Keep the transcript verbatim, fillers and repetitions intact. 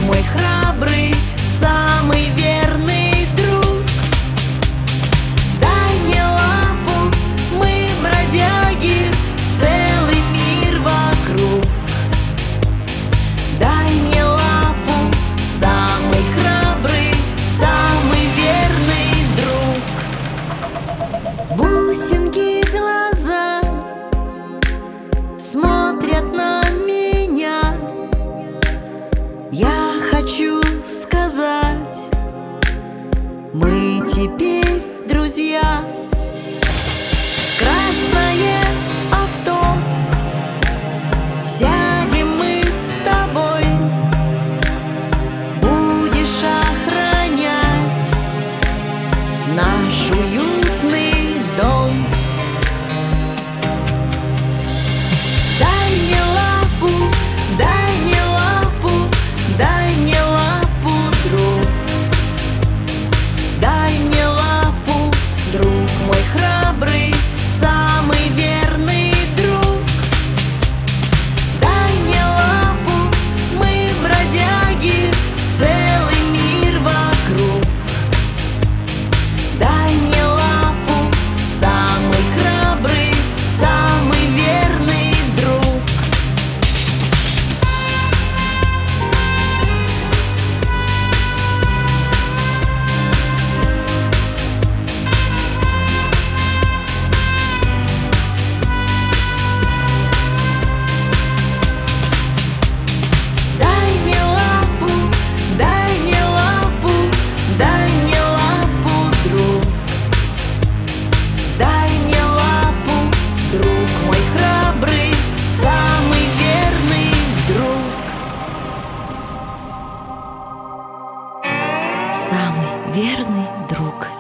мой храбрый, самый верный друг. Дай мне лапу, мы бродяги, целый мир вокруг. Дай мне лапу, самый храбрый, самый верный друг. Бусинки глаза смотрят на меня. Я хочу сказать, мы теперь друзья. Красное авто, сядем мы с тобой, будешь охранять наш уютный дом. Дай мне лапу, дай мне лапу, дай мне лапу, друг. Дай мне лапу, друг мой храбрый, самый верный друг. Дай мне лапу, мы бродяги, целый мир вокруг. Дай мне лапу, самый храбрый, самый верный друг. Дай мне лапу, дай мне лапу, дай мне лапу, друг. Дай мне лапу, друг мой храбрый, самый верный друг. Самый верный друг.